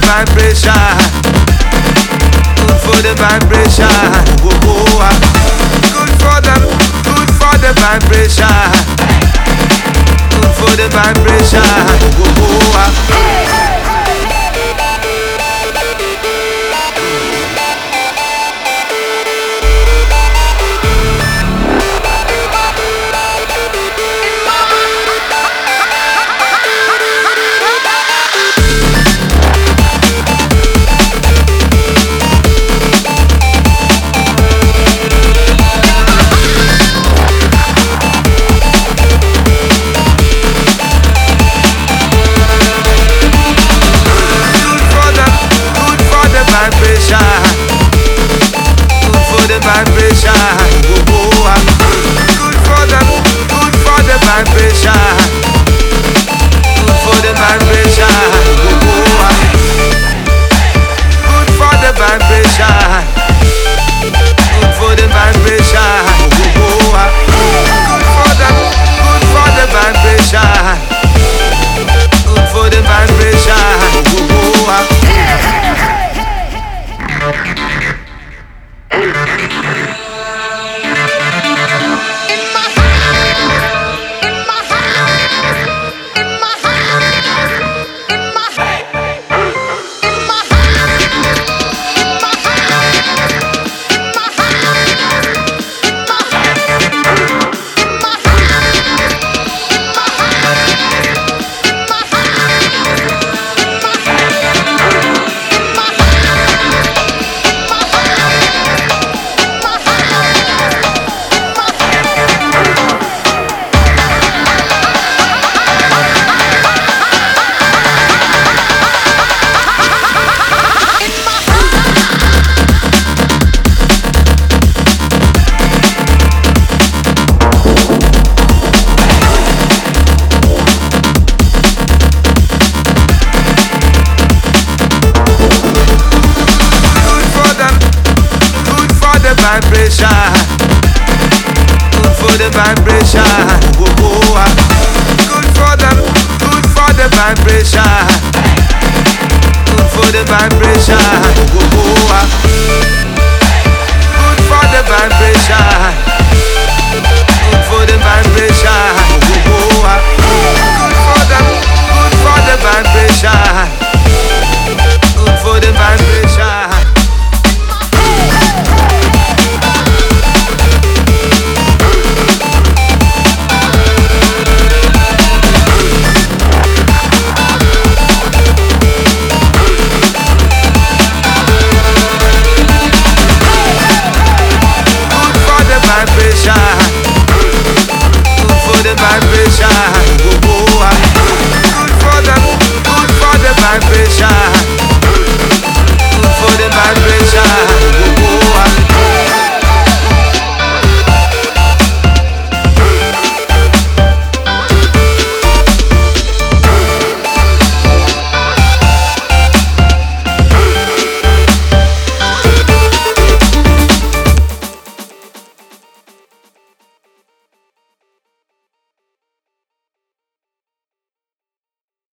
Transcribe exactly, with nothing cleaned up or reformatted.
vibration. Good for the vibration. Whoa, whoa. Good for the, good for the vibration. Good for the vibration. Whoa, whoa. Vibration, oh, oh, good for the, good for the vibration, good for the vibration, oh, oh, good for the vibration, good for the vibration, oh, oh, good for the, good for the vibration, good for the vibration, oh, oh. Vibration, good for the vibration, oh, oh, good for the, good for the vibration, good for the vibration.